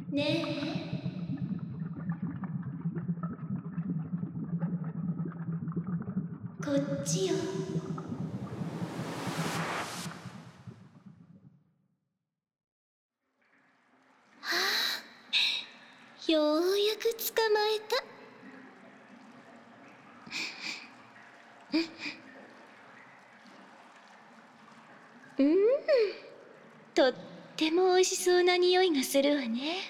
ねえ、こっちよ。ようやく捕まえた。とっても美味しそうな匂いがするわね。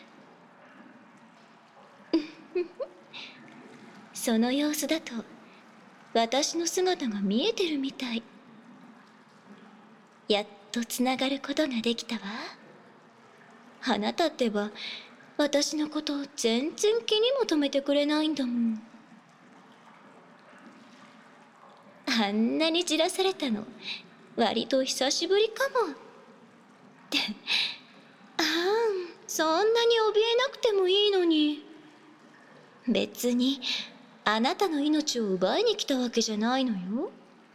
その様子だと私の姿が見えてるみたい。やっとつながることができたわ。あなたってば私のこと全然気にも留めてくれないんだもん。あんなにじらされたの割と久しぶりかも。ってそんなに怯えなくてもいいのに。別にあなたの命を奪いに来たわけじゃないのよ。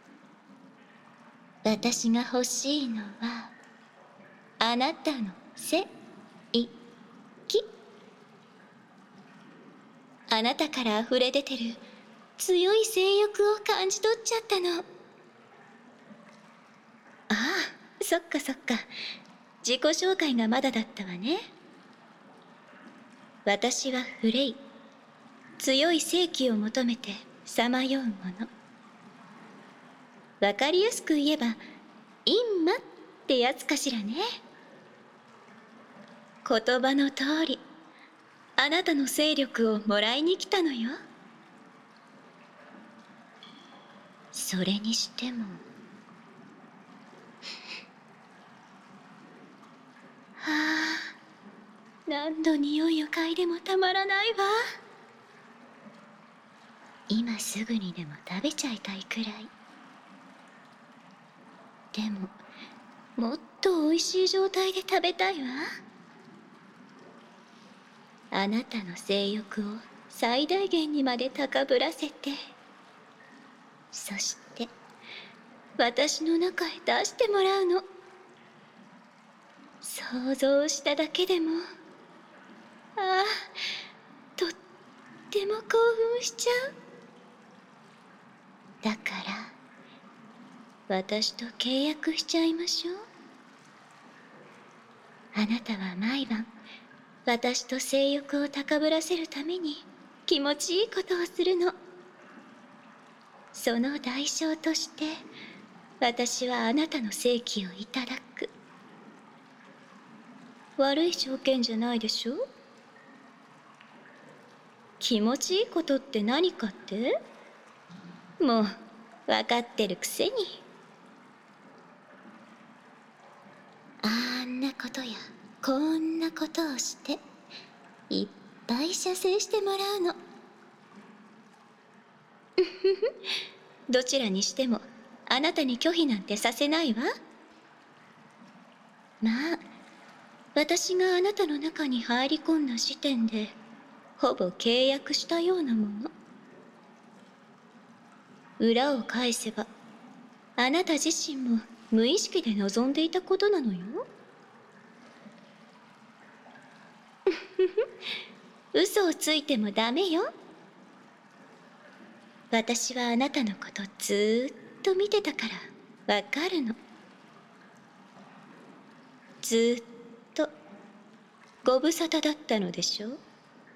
私が欲しいのはあなたの性域。あなたから溢れ出てる強い性欲を感じ取っちゃったの。ああ、そっかそっか。自己紹介がまだだったわね。私はフレイ。強い性器を求めてさまようもの。わかりやすく言えばインマってやつかしらね。言葉の通りあなたの勢力をもらいに来たのよ。それにしてもはあ、何度匂いを嗅いでもたまらないわ。今すぐにでも食べちゃいたいくらい。でももっと美味しい状態で食べたいわ。あなたの性欲を最大限にまで高ぶらせて、そして私の中へ出してもらうの。想像しただけでもああ、とっても興奮しちゃう。だから私と契約しちゃいましょう。あなたは毎晩私と性欲を高ぶらせるために気持ちいいことをするの。その代償として私はあなたの性器をいただく。悪い条件じゃないでしょ。気持ちいいことって何かって？もう分かってるくせに。あんなことやこんなことをしていっぱい射精してもらうの。どちらにしてもあなたに拒否なんてさせないわ。まあ私があなたの中に入り込んだ時点でほぼ契約したようなもの。裏を返せばあなた自身も無意識で望んでいたことなのよ。嘘をついてもダメよ。私はあなたのことずーっと見てたからわかるの。ずーっとご無沙汰だったのでしょう。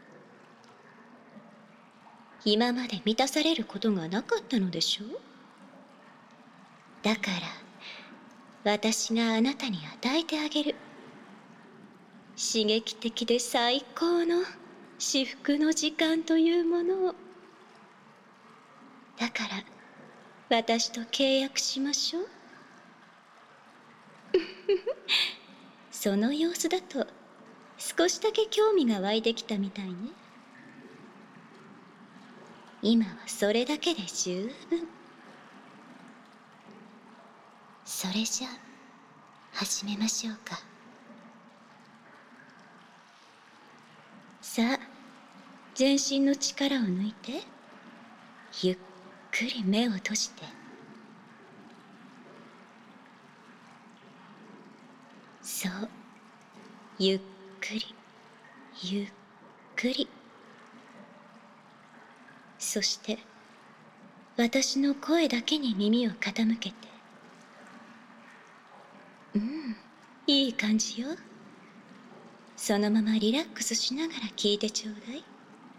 今まで満たされることがなかったのでしょう。だから私があなたに与えてあげる刺激的で最高の至福の時間というものを。だから私と契約しましょう。その様子だと少しだけ興味が湧いてきたみたいね。今はそれだけで十分。それじゃあ始めましょうか。さあ全身の力を抜いてゆっくり目を閉じて。そう、ゆっくりゆっくり。そして私の声だけに耳を傾けて。いい感じよ。そのままリラックスしながら聞いてちょうだい。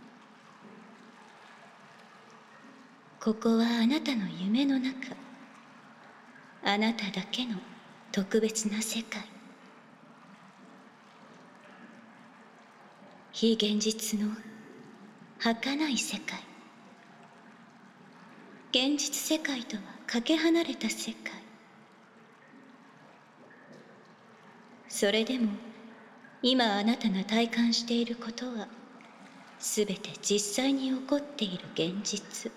ここはあなたの夢の中、あなただけの特別な世界。非現実の儚い世界。現実世界とはかけ離れた世界。それでも今あなたが体感していることはすべて実際に起こっている現実。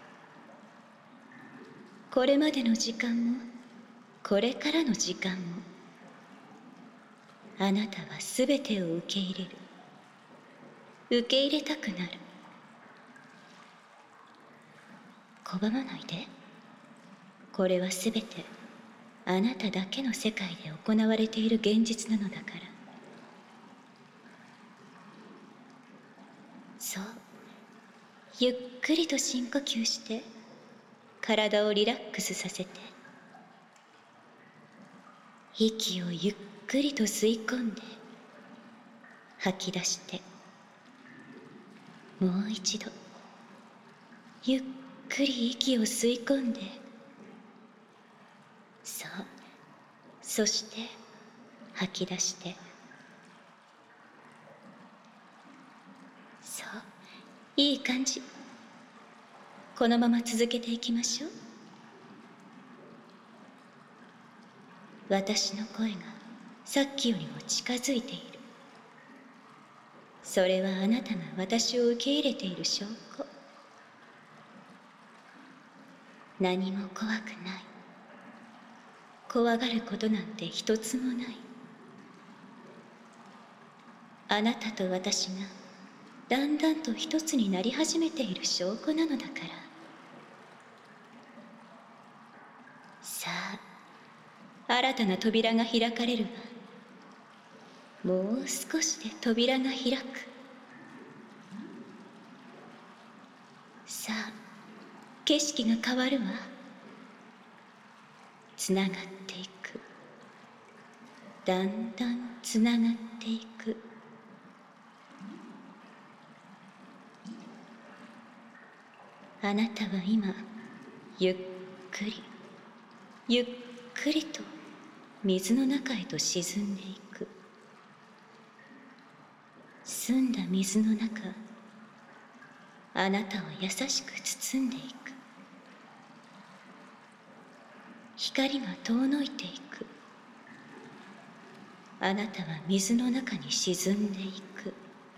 これまでの時間もこれからの時間もあなたはすべてを受け入れる。受け入れたくなる。拒まないで。これはすべてあなただけの世界で行われている現実なのだから。そう、ゆっくりと深呼吸して体をリラックスさせて。息をゆっくりと吸い込んで吐き出して、もう一度ゆっくり息を吸い込んで、そう、そして吐き出して。そう、いい感じ。このまま続けていきましょう。私の声がさっきよりも近づいている。それはあなたが私を受け入れている証拠。何も怖くない。怖がることなんて一つもない。あなたと私がだんだんと一つになり始めている証拠なのだから。さあ、新たな扉が開かれるわ。もう少しで扉が開く。さあ、景色が変わるわ。つながっていく。だんだんつながっていく。あなたは今ゆっくりゆっくりと水の中へと沈んでいく。澄んだ水の中、あなたを優しく包んでいく。光が遠のいていく。あなたは水の中に沈んでいく。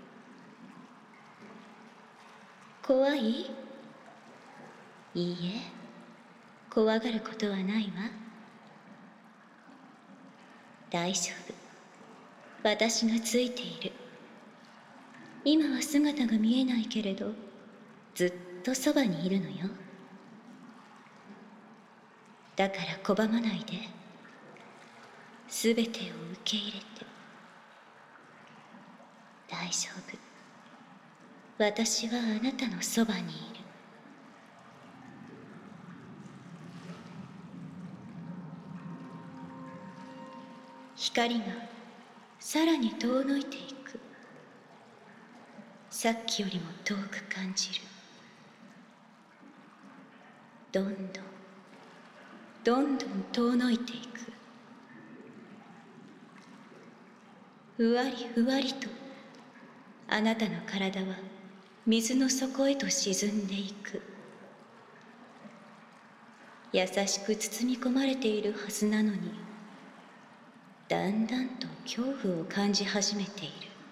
怖い？いいえ、怖がることはないわ。大丈夫。私がついている。今は姿が見えないけれど、ずっとそばにいるのよ。だから拒まないで。すべてを受け入れて。大丈夫。私はあなたのそばにいる。光がさらに遠のいていく。さっきよりも遠く感じる。どんどんどんどん遠のいていく。ふわりふわりとあなたの体は水の底へと沈んでいく。優しく包み込まれているはずなのに、だんだんと恐怖を感じ始めている。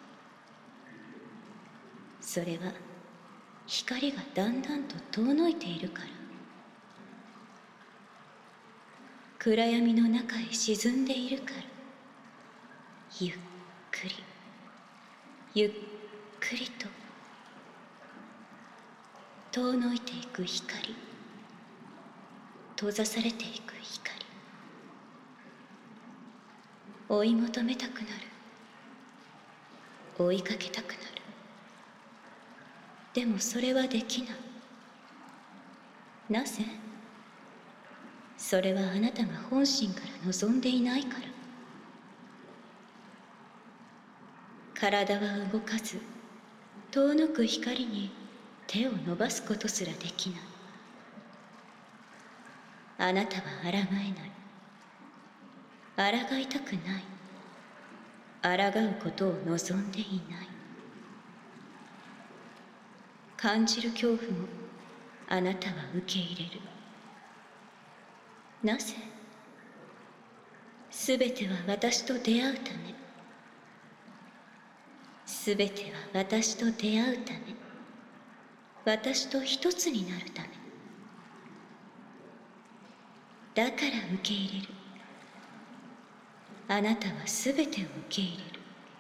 それは光がだんだんと遠のいているから。暗闇の中へ沈んでいるから。ゆっくりゆっくりと遠のいていく光、閉ざされていく光、追い求めたくなる。 追いかけたくなる。でもそれはできない。なぜ？それはあなたが本心から望んでいないから。体は動かず、遠のく光に手を伸ばすことすらできない。あなたは抗えない。抗いたくない。抗うことを望んでいない。感じる恐怖もあなたは受け入れる。なぜ？すべては私と出会うため。すべては私と出会うため。私と一つになるため。だから受け入れる。あなたはすべてを受け入れる。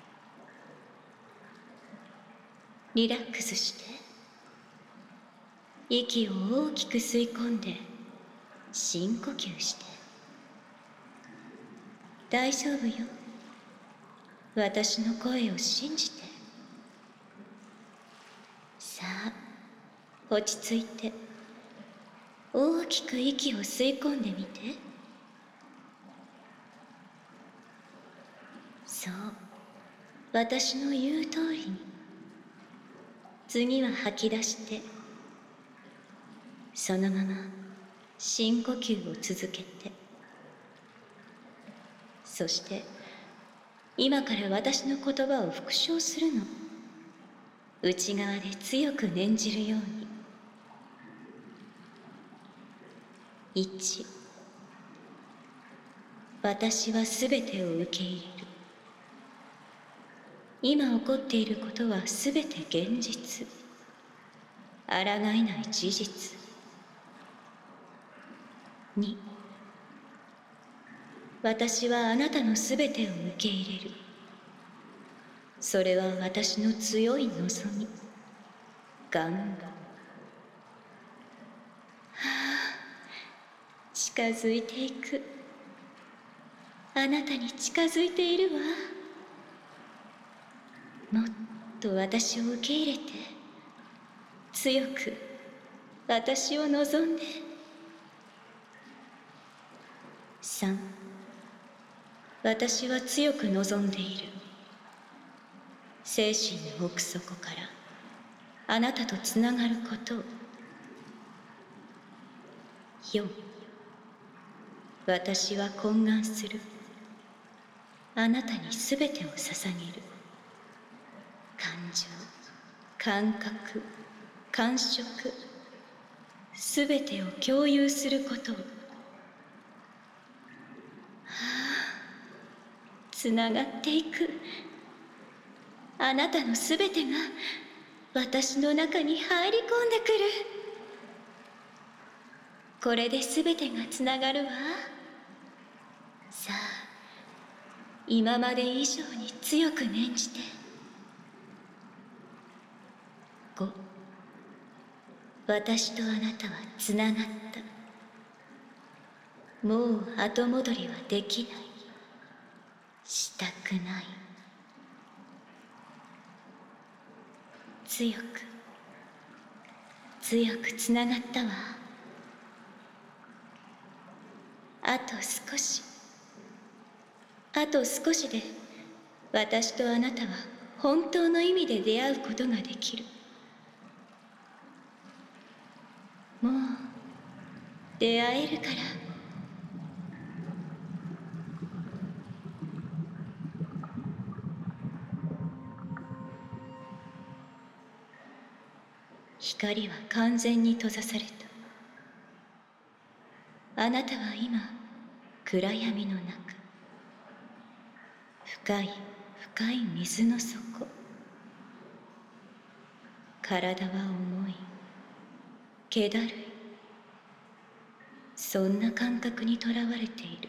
リラックスして。息を大きく吸い込んで深呼吸して。大丈夫よ。私の声を信じて。さあ、落ち着いて大きく息を吸い込んでみて。そう、私の言う通りに。次は吐き出して、そのまま深呼吸を続けて。そして今から私の言葉を復唱するの。内側で強く念じるように。1、私はすべてを受け入れる。今起こっていることはすべて現実。抗えない事実。2、私はあなたのすべてを受け入れる。それは私の強い望み、願望。近づいていく。あなたに近づいているわ。もっと私を受け入れて。強く私を望んで。3、私は強く望んでいる。精神の奥底からあなたとつながることを。4、私は懇願する。あなたにすべてを捧げる。感情、感覚、感触、すべてを共有することを。つながっていく。あなたのすべてが私の中に入り込んでくる。これですべてがつながるわ。さあ、今まで以上に強く念じて。5、私とあなたはつながった。もう後戻りはできない。したくない。強く強くつながったわ。あと少し。あと少しで私とあなたは本当の意味で出会うことができる。もう出会えるから。光は完全に閉ざされた。あなたは今暗闇の中。深い深い水の底。体は重い、気だるい。そんな感覚にとらわれている。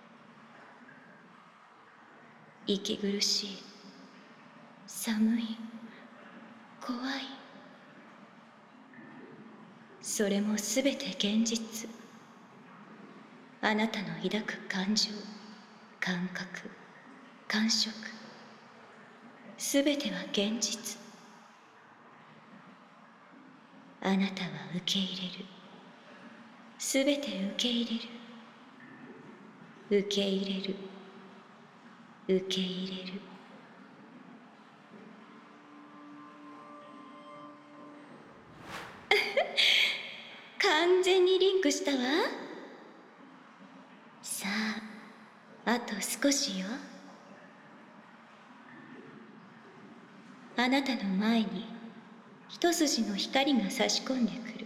息苦しい、寒い、怖い。それもすべて現実。あなたの抱く感情、感覚、感触、 すべては現実。あなたは受け入れる。すべて受け入れる。受け入れる。受け入れる。完全にリンクしたわ。さあ、あと少しよ。あなたの前に一筋の光が差し込んでくる。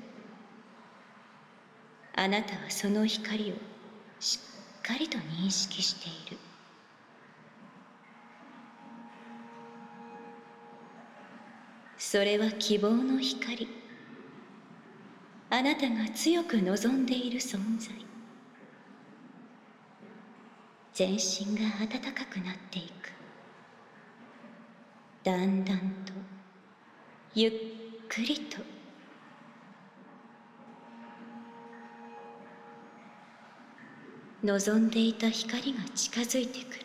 あなたはその光をしっかりと認識している。それは希望の光。あなたが強く望んでいる存在。全身が温かくなっていく。だんだんと、ゆっくりと。望んでいた光が近づいてくる。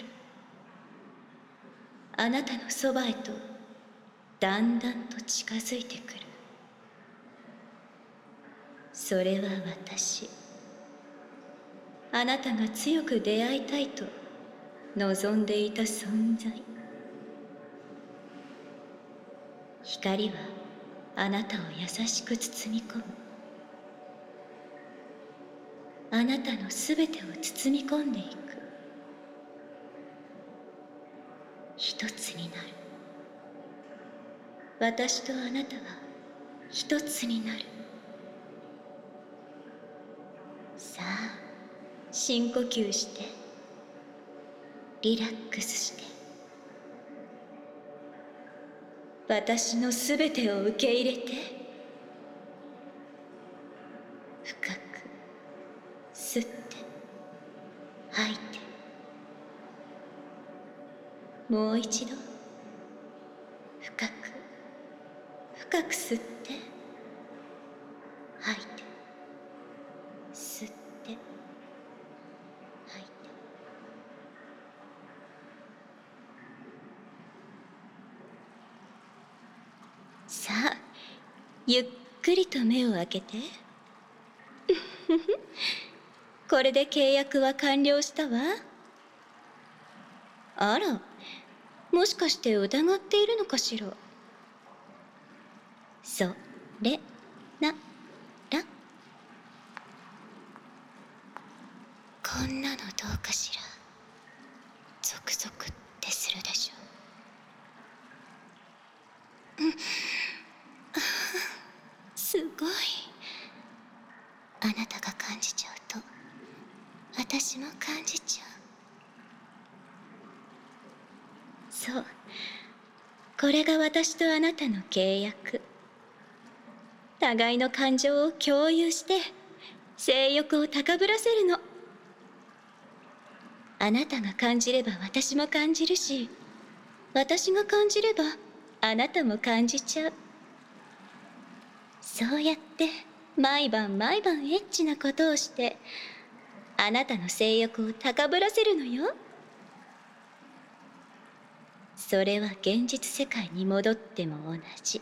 あなたのそばへとだんだんと近づいてくる。それは私。あなたが強く出会いたいと望んでいた存在。光はあなたを優しく包み込む。あなたのすべてを包み込んでいく。一つになる。私とあなたは一つになる。さあ、深呼吸して、リラックスして。私のすべてを受け入れて。深く吸って、吐いて。もう一度。深く、深く吸って、吐いて。吸って、吐いて。さあ、ゆっくりと目を開けて。これで契約は完了したわ。あら、もしかして疑っているのかしら。それなら、こんなのどうかしら。ゾクゾクってするでしょ。すごい。あなたが感じちゃうと私も感じちゃう。そう、これが私とあなたの契約。互いの感情を共有して性欲を高ぶらせるの。あなたが感じれば私も感じるし、私が感じればあなたも感じちゃう。そうやって毎晩毎晩エッチなことをしてあなたの性欲を高ぶらせるのよ。それは現実世界に戻っても同じ。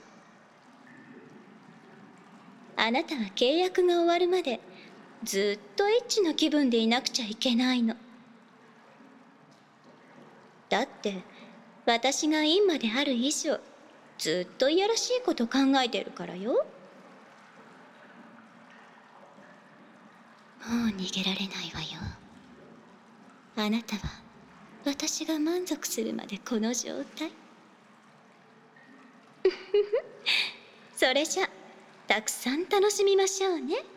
あなたは契約が終わるまでずっとエッチな気分でいなくちゃいけないの。だって私がインマである以上ずっといやらしいこと考えてるからよ。もう逃げられないわよ。あなたは私が満足するまでこの状態。それじゃたくさん楽しみましょうね。